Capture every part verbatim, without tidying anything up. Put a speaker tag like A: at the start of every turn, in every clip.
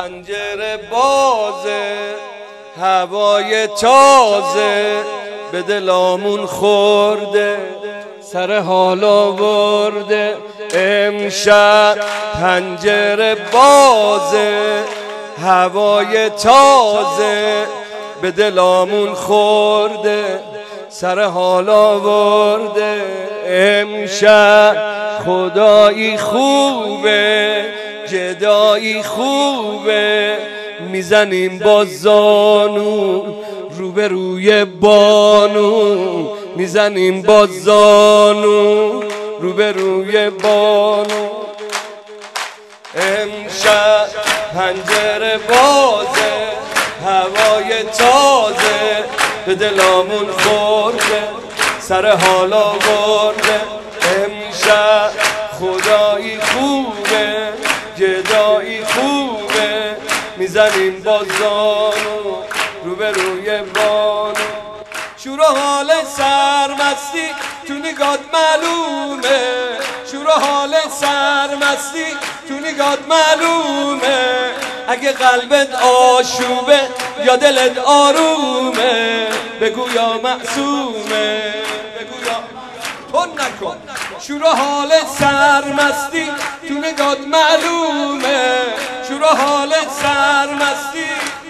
A: پنجره بازه، هوای تازه به دلامون خورده، سر حال آورده امشب. پنجره بازه، هوای تازه به دلامون خورده، سر حال آورده امشب. خدایی خوبه، جدایی خوبه، میزنیم با زانو روبروی بانو، میزنیم با زانو روبروی بانو. امشب پنجره بازه، هوای تازه به دلامون خورده، سر حال آورده امشب. خدایی خوبه، جدایی خوبه، میزنیم با زانو روبروی بانو. شور و حال سرمستی تو نگات معلومه، شور و حال سرمستی تو نگات معلومه. اگه قلبت آشوبه یا دلت آرومه، بگو یا معصومه، بگو یا تون نکن. شور و حال سرمستی تو نگات معلومه، شور و حال سرمستی.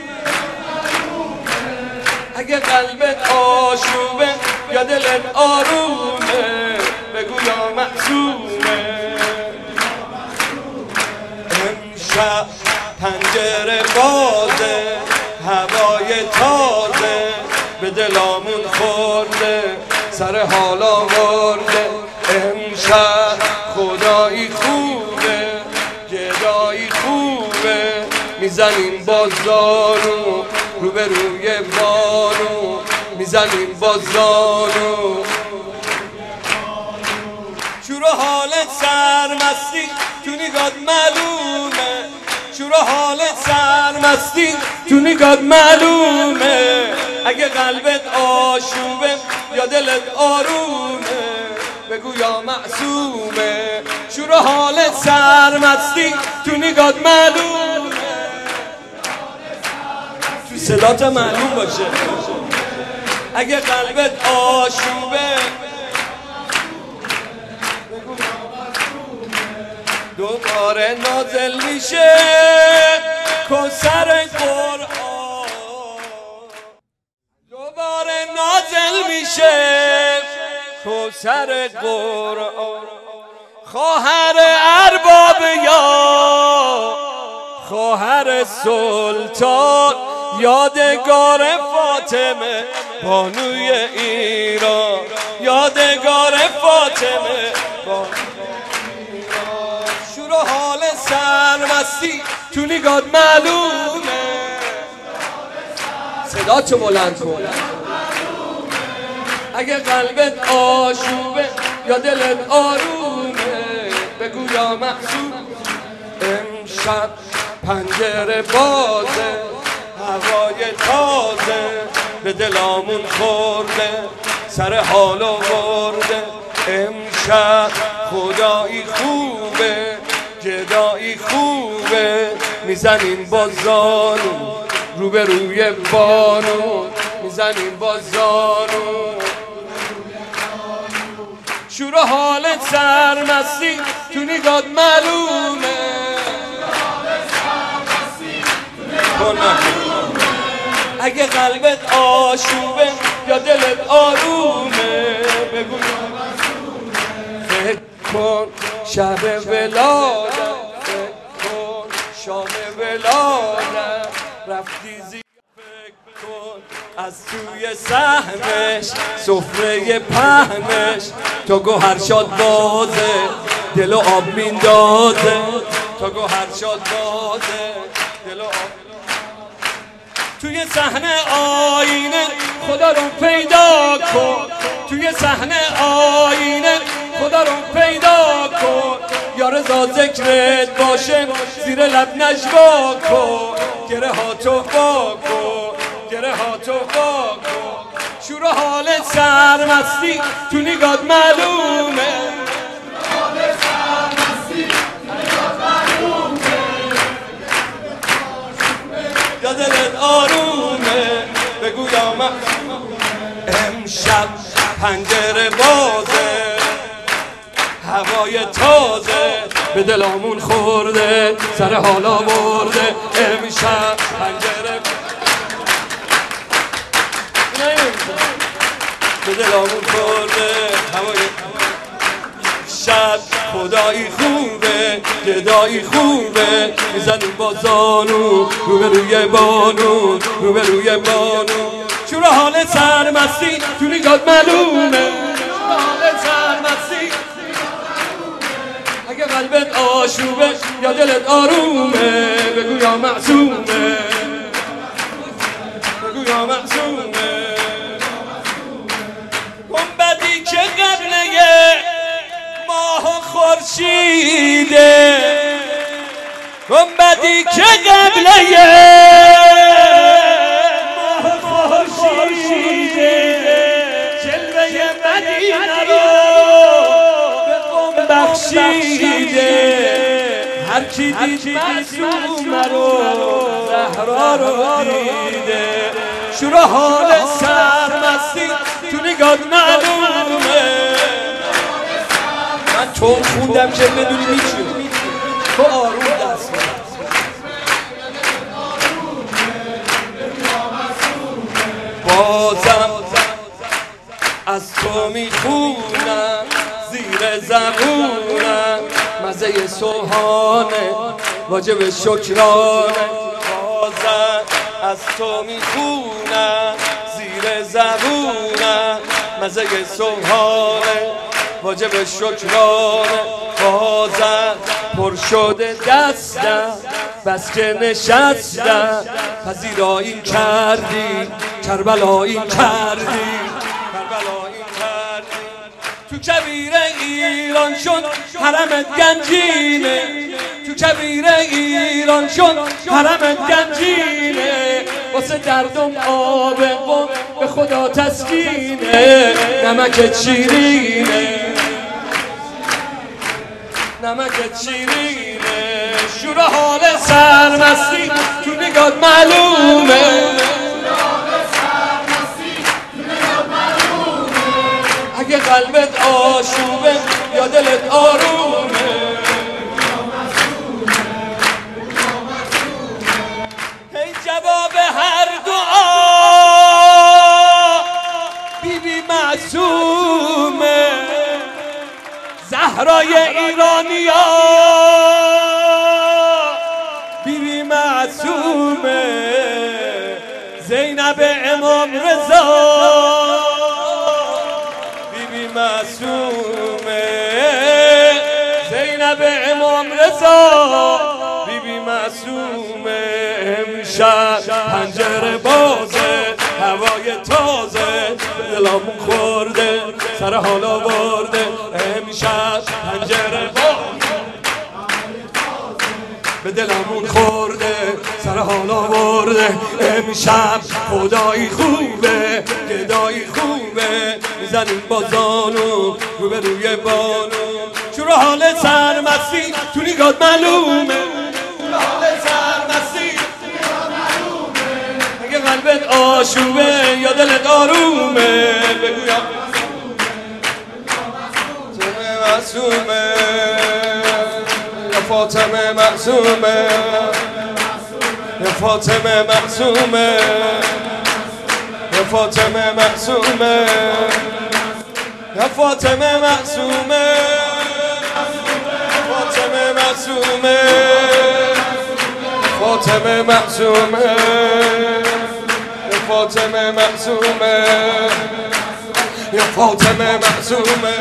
A: اگه قلبت آشوبه یا دلت آرومه، بگو یا معصومه. امشب پنجره بازه، هوای تازه به دلامون خورده، سر حال آورده امشب. خدایی خوبه، جدایی خوبه، میزنیم با زانو روبروی بانو، میزنیم با زانو. شور و حال سرمستی تو نگات معلومه، شور و حال سرمستی تو نگات معلومه. اگه قلبت آشوبه یا دلت آرومه، بگو یا معصومه. شور و حال سرمستی تو نگات معلومه، تو صدات معلوم باشه. اگه قلبت آشوبه دوباره نازل میشه کوثر قرآن، دوباره نازل میشه کوثر قرآن. خواهر ارباب یا خواهر سلطان، یادگار فاطمه بانوی ایران، یادگار فاطمه بانوی ایران. شور و حال سرمستی تو نگات معلومه، صدا چو بلند کن. اگه قلبت آشوبه یا دلت آرومه، بگو یا معصوم. امشب پنجره بازه، هوای تازه به دلامون خورده، سر حال آورده امشب. خدایی خوبه، جدایی خوبه، میزنیم با زانو روبروی بانو، میزنیم با زانو. شور و حال سرمستی تو نگات معلومه، اگه قلبت آشوبه یا دلت آرومه، بگو فکر کن شب ولادت، فکر کن شام ولادت، رفتی زیر. فکر کن از توی سهمش، سفره پهنش، تا گوهر شاد بازه دل و آب میندازه، تا گوهر شاد بازه دل و آب. توی صحنه آینه خدا رو پیدا کن، توی صحنه آینه خدا رو پیدا کن. یا رضا ذکرت باشه زیر لب نجوا کن، گره ها تو با کن، گره ها تو با کن. شور و حال سرمستی تو نگات معلومه، یا دلت آرومه بگو یا من امشب پنجره بازه هوای تازه به دلامون خورده سر حالا برده امشب پنجره به دلامون خورده هوای شب خدایی خوبه گدایی خوبه میزنیم با زانو رو به روی بانو رو به روی بانو چون حال سرمستی تو نگات معلومه چون حال سرمستی اگه قلبت آشوبه یا دلت آرومه بگو یا معصومه بگو یا معصومه گنبدی که قبله ماه خورشیده گنبدی که قبله ماه خورشیده جلوه مدینه رو به قوم بخشیده هر کی دید معصومه رو زهرا رو دیده شور حال سرمستی تو نگات معلومه من چون خوندم که بدونی میچی تو آروم دست بازم از تو میخونم زیر زبونم مزه سوهانه واجب شکرانه بازم از تو میخونم زیر زبونم مزه سوهانه واجب شکرانه بازم پر شده دستم بس که نشستم پذیرایی کردی کربلایی کردی کربلایی کردی تو کبیر ایران شد حرمت گنجینه تو کبیر ایران شد حرمت گنجینه واسه دردم آب قم به خدا تسکینه نمک شیرینه نمک شیرینه شور حال سرمستی تو نگات معلومه اگه قلبت آشوبه یا دلت آرومه هی جواب هر دعا بی بی معصومه زهرای ایرانیا بی بی معصومه زینب امام رضا بی بی معصومه زینب امام رضا بی بی معصومه امشب پنجره بازه هوای تازه دلمون خورده سر حالا برده امشب پنجره بازه به دلمون خورده سر حالا برده امشب خدایی خوبه گدایی خوبه میزنیم با زانو رو به روی بانو چون حال سرمستی تو نگات معلومه چون حال سرمستی تو نگات معلومه اگه قلبت آشوبه یا دلت آرومه بگو یا معصومه یا فاطمه معصومه یا فاطمه معصومه یا فاطمه معصومه یا فاطمه معصومه فاطمه معصومه فاطمه معصومه فاطمه معصومه یا فاطمه معصومه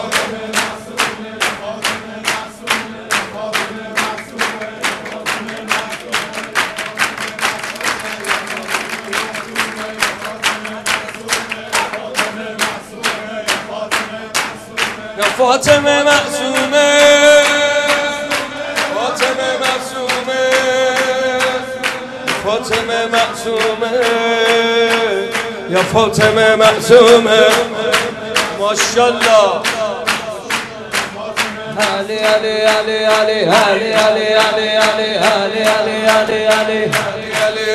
A: یا فاطمه معصومه فاطمه معصومه فاطمه معصومه یا فاطمه معصومه ماشاءالله علی علی علی علی علی علی علی علی علی علی علی علی علی